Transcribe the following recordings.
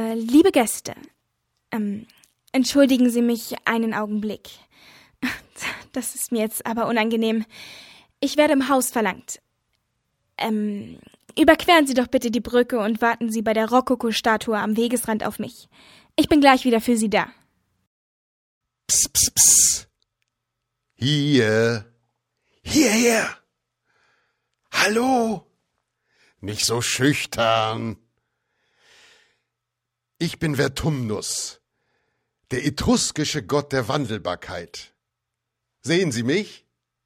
Liebe Gäste, entschuldigen Sie mich einen Augenblick. Das ist mir jetzt aber unangenehm. Ich werde im Haus verlangt. Überqueren Sie doch bitte die Brücke und warten Sie bei der Rokoko-Statue am Wegesrand auf mich. Ich bin gleich wieder für Sie da. Psst, psst, psst. Hierher. Hallo. Nicht so schüchtern. Ich bin Vertumnus, der etruskische Gott der Wandelbarkeit. Sehen Sie mich?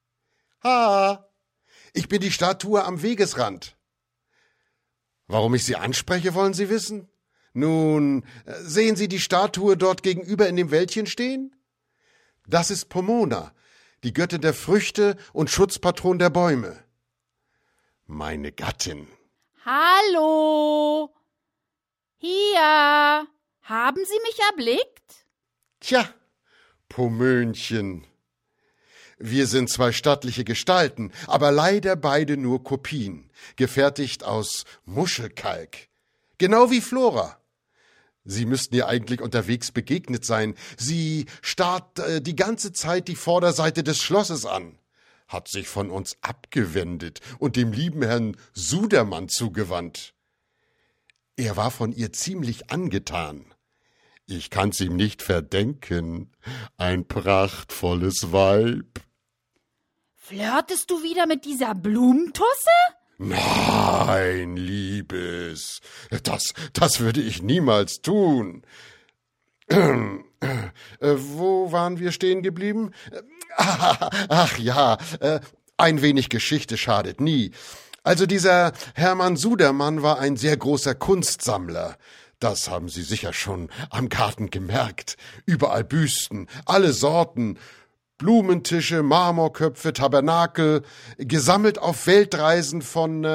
Ich bin die Statue am Wegesrand. Warum ich Sie anspreche, wollen Sie wissen? Nun, sehen Sie die Statue dort gegenüber in dem Wäldchen stehen? Das ist Pomona, die Göttin der Früchte und Schutzpatron der Bäume. Meine Gattin. Hallo! Hier! Haben Sie mich erblickt? Tja, Pomönchen. Wir sind zwei stattliche Gestalten, aber leider beide nur Kopien, gefertigt aus Muschelkalk. Genau wie Flora. Sie müssten ihr eigentlich unterwegs begegnet sein. Sie starrt die ganze Zeit die Vorderseite des Schlosses an, hat sich von uns abgewendet und dem lieben Herrn Sudermann zugewandt. Er war von ihr ziemlich angetan. Ich kann's ihm nicht verdenken. Ein prachtvolles Weib. Flirtest du wieder mit dieser Blumentusse? Nein, Liebes, das würde ich niemals tun. Wo waren wir stehen geblieben? Ach ja, ein wenig Geschichte schadet nie. Also dieser Hermann Sudermann war ein sehr großer Kunstsammler. Das haben Sie sicher schon am Garten gemerkt. Überall Büsten, alle Sorten, Blumentische, Marmorköpfe, Tabernakel, gesammelt auf Weltreisen von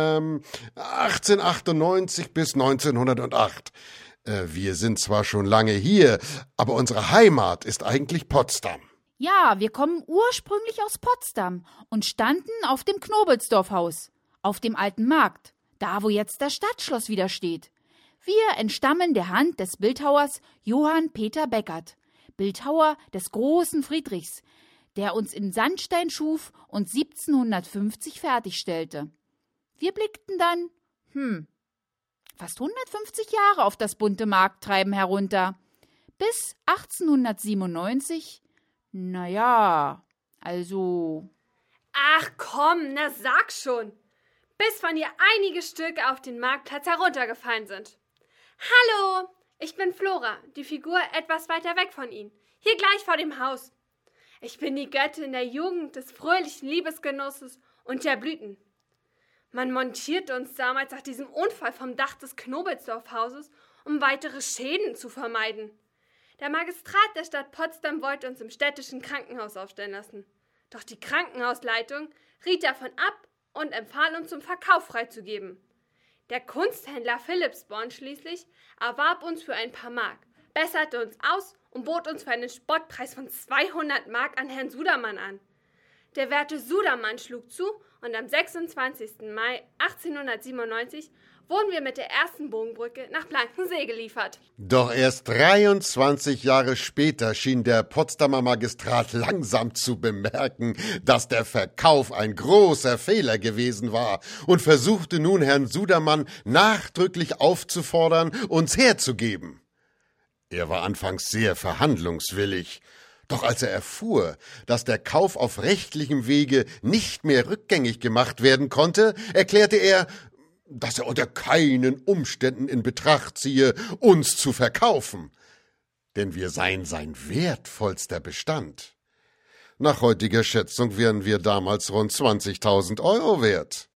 1898 bis 1908. Wir sind zwar schon lange hier, aber unsere Heimat ist eigentlich Potsdam. Ja, wir kommen ursprünglich aus Potsdam und standen auf dem Knobelsdorfhaus, auf dem alten Markt, da wo jetzt das Stadtschloss wieder steht. Wir entstammen der Hand des Bildhauers Johann Peter Beckert, Bildhauer des großen Friedrichs, der uns in Sandstein schuf und 1750 fertigstellte. Wir blickten dann, fast 150 Jahre auf das bunte Markttreiben herunter. Bis 1897, also... Ach komm, na sag schon. Bis von ihr einige Stücke auf den Marktplatz heruntergefallen sind. Hallo, ich bin Flora, die Figur etwas weiter weg von Ihnen, hier gleich vor dem Haus. Ich bin die Göttin der Jugend, des fröhlichen Liebesgenusses und der Blüten. Man montierte uns damals nach diesem Unfall vom Dach des Knobelsdorfhauses, um weitere Schäden zu vermeiden. Der Magistrat der Stadt Potsdam wollte uns im städtischen Krankenhaus aufstellen lassen. Doch die Krankenhausleitung riet davon ab und empfahl uns zum Verkauf freizugeben. Der Kunsthändler Philipsborn schließlich erwarb uns für ein paar Mark, besserte uns aus und bot uns für einen Spottpreis von 200 Mark an Herrn Sudermann an. Der werte Sudermann schlug zu und am 26. Mai 1897 wurden wir mit der ersten Bogenbrücke nach Blankensee geliefert. Doch erst 23 Jahre später schien der Potsdamer Magistrat langsam zu bemerken, dass der Verkauf ein großer Fehler gewesen war und versuchte nun Herrn Sudermann nachdrücklich aufzufordern, uns herzugeben. Er war anfangs sehr verhandlungswillig. Doch als er erfuhr, dass der Kauf auf rechtlichem Wege nicht mehr rückgängig gemacht werden konnte, erklärte er, dass er unter keinen Umständen in Betracht ziehe, uns zu verkaufen. Denn wir seien sein wertvollster Bestand. Nach heutiger Schätzung wären wir damals rund 20.000 Euro wert.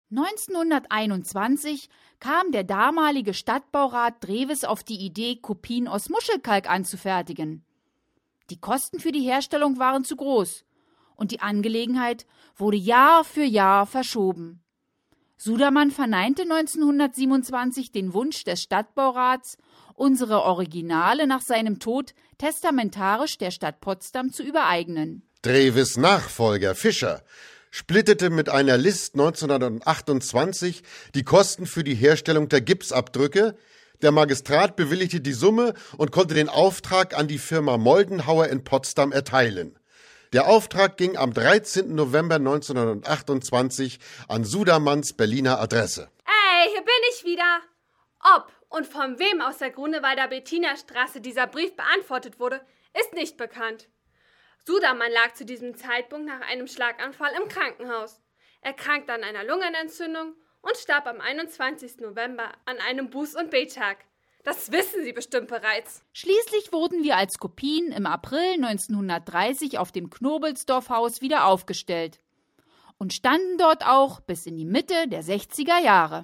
1921 kam der damalige Stadtbaurat Drewes auf die Idee, Kopien aus Muschelkalk anzufertigen. Die Kosten für die Herstellung waren zu groß und die Angelegenheit wurde Jahr für Jahr verschoben. Sudermann verneinte 1927 den Wunsch des Stadtbaurats, unsere Originale nach seinem Tod testamentarisch der Stadt Potsdam zu übereignen. Drewes Nachfolger Fischer splittete mit einer List 1928 die Kosten für die Herstellung der Gipsabdrücke, Der Magistrat bewilligte die Summe und konnte den Auftrag an die Firma Moldenhauer in Potsdam erteilen. Der Auftrag ging am 13. November 1928 an Sudermanns Berliner Adresse. Ey, hier bin ich wieder. Ob und von wem aus der Grunewalder Bettinerstraße dieser Brief beantwortet wurde, ist nicht bekannt. Sudermann lag zu diesem Zeitpunkt nach einem Schlaganfall im Krankenhaus. Er erkrankte an einer Lungenentzündung und starb am 21. November an einem Buß- und Bettag. Das wissen Sie bestimmt bereits. Schließlich wurden wir als Kopien im April 1930 auf dem Knobelsdorf-Haus wieder aufgestellt und standen dort auch bis in die Mitte der 60er Jahre.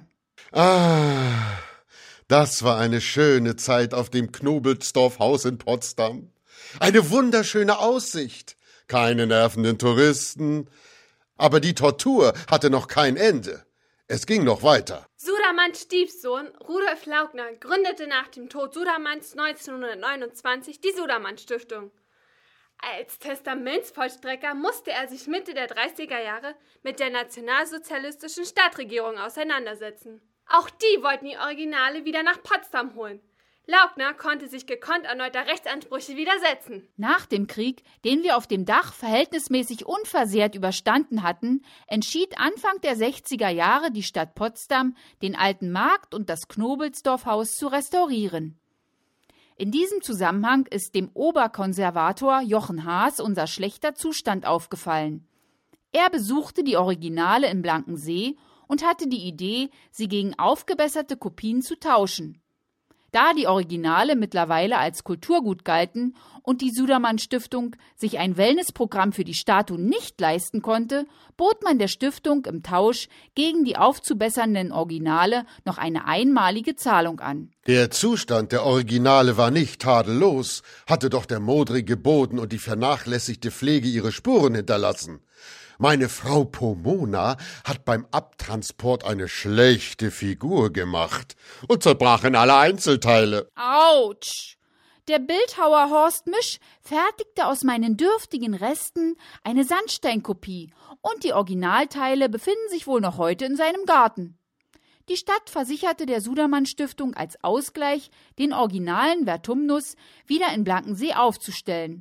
Ah, das war eine schöne Zeit auf dem Knobelsdorf-Haus in Potsdam. Eine wunderschöne Aussicht, keine nervenden Touristen, aber die Tortur hatte noch kein Ende. Es ging noch weiter. Sudermanns Stiefsohn Rudolf Laugner gründete nach dem Tod Sudermanns 1929 die Sudermann-Stiftung. Als Testamentsvollstrecker musste er sich Mitte der 30er Jahre mit der nationalsozialistischen Stadtregierung auseinandersetzen. Auch die wollten die Originale wieder nach Potsdam holen. Laugner konnte sich gekonnt erneuter Rechtsansprüche widersetzen. Nach dem Krieg, den wir auf dem Dach verhältnismäßig unversehrt überstanden hatten, entschied Anfang der 60er Jahre die Stadt Potsdam, den alten Markt und das Knobelsdorf-Haus zu restaurieren. In diesem Zusammenhang ist dem Oberkonservator Jochen Haas unser schlechter Zustand aufgefallen. Er besuchte die Originale in Blankensee und hatte die Idee, sie gegen aufgebesserte Kopien zu tauschen. Da die Originale mittlerweile als Kulturgut galten und die Sudermann-Stiftung sich ein Wellnessprogramm für die Statuen nicht leisten konnte, bot man der Stiftung im Tausch gegen die aufzubessernden Originale noch eine einmalige Zahlung an. Der Zustand der Originale war nicht tadellos, hatte doch der modrige Boden und die vernachlässigte Pflege ihre Spuren hinterlassen. Meine Frau Pomona hat beim Abtransport eine schlechte Figur gemacht und zerbrach in alle Einzelteile. Autsch! Der Bildhauer Horst Misch fertigte aus meinen dürftigen Resten eine Sandsteinkopie und die Originalteile befinden sich wohl noch heute in seinem Garten. Die Stadt versicherte der Sudermann-Stiftung als Ausgleich, den originalen Vertumnus wieder in Blankensee aufzustellen.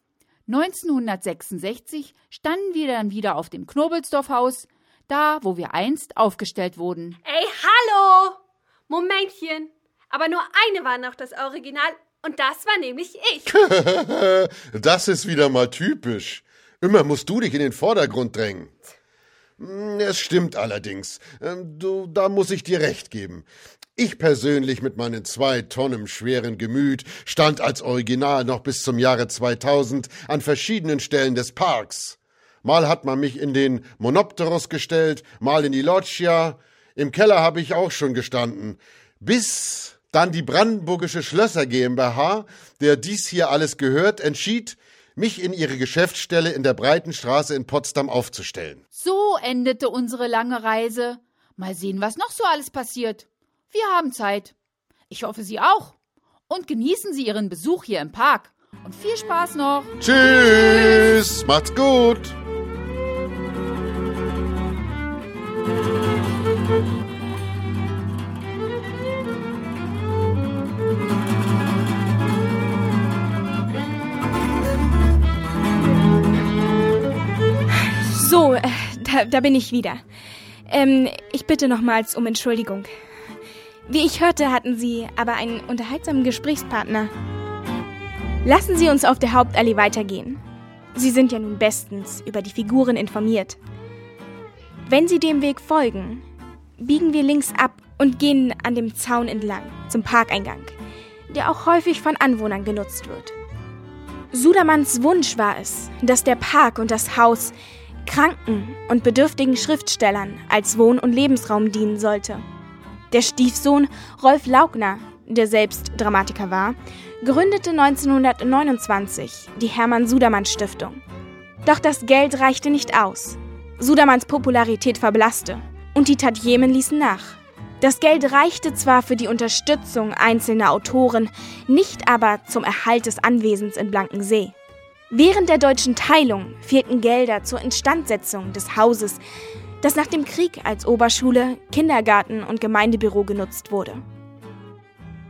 1966 standen wir dann wieder auf dem Knobelsdorf-Haus, da, wo wir einst aufgestellt wurden. Ey, hallo! Momentchen. Aber nur eine war noch das Original und das war nämlich ich. Das ist wieder mal typisch. Immer musst du dich in den Vordergrund drängen. Es stimmt allerdings. Da muss ich dir recht geben. Ich persönlich mit meinen 2 Tonnen schweren Gemüt stand als Original noch bis zum Jahre 2000 an verschiedenen Stellen des Parks. Mal hat man mich in den Monopteros gestellt, mal in die Loggia. Im Keller habe ich auch schon gestanden. Bis dann die Brandenburgische Schlösser GmbH, der dies hier alles gehört, entschied, mich in ihre Geschäftsstelle in der Breitenstraße in Potsdam aufzustellen. So endete unsere lange Reise. Mal sehen, was noch so alles passiert. Wir haben Zeit. Ich hoffe, Sie auch. Und genießen Sie Ihren Besuch hier im Park. Und viel Spaß noch. Tschüss, macht's gut. So, da bin ich wieder. Ich bitte nochmals um Entschuldigung. Wie ich hörte, hatten Sie aber einen unterhaltsamen Gesprächspartner. Lassen Sie uns auf der Hauptallee weitergehen. Sie sind ja nun bestens über die Figuren informiert. Wenn Sie dem Weg folgen, biegen wir links ab und gehen an dem Zaun entlang zum Parkeingang, der auch häufig von Anwohnern genutzt wird. Sudermanns Wunsch war es, dass der Park und das Haus kranken und bedürftigen Schriftstellern als Wohn- und Lebensraum dienen sollte. Der Stiefsohn Rolf Laugner, der selbst Dramatiker war, gründete 1929 die Hermann-Sudermann-Stiftung. Doch das Geld reichte nicht aus. Sudermanns Popularität verblasste und die Tantiemen ließen nach. Das Geld reichte zwar für die Unterstützung einzelner Autoren, nicht aber zum Erhalt des Anwesens in Blankensee. Während der deutschen Teilung fehlten Gelder zur Instandsetzung des Hauses, das nach dem Krieg als Oberschule, Kindergarten und Gemeindebüro genutzt wurde.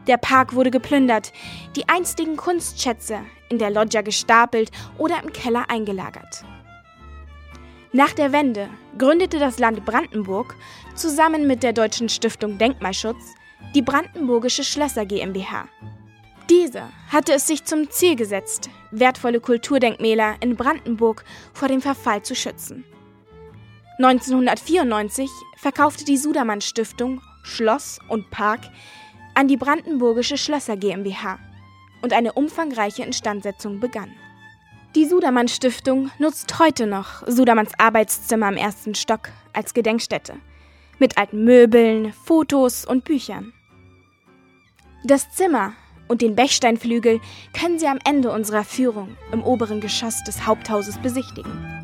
Der Park wurde geplündert, die einstigen Kunstschätze in der Loggia gestapelt oder im Keller eingelagert. Nach der Wende gründete das Land Brandenburg zusammen mit der Deutschen Stiftung Denkmalschutz die Brandenburgische Schlösser GmbH. Diese hatte es sich zum Ziel gesetzt, wertvolle Kulturdenkmäler in Brandenburg vor dem Verfall zu schützen. 1994 verkaufte die Sudermann Stiftung Schloss und Park an die Brandenburgische Schlösser GmbH und eine umfangreiche Instandsetzung begann. Die Sudermann Stiftung nutzt heute noch Sudermanns Arbeitszimmer im 1. Stock als Gedenkstätte mit alten Möbeln, Fotos und Büchern. Das Zimmer und den Bechsteinflügel können Sie am Ende unserer Führung im oberen Geschoss des Haupthauses besichtigen.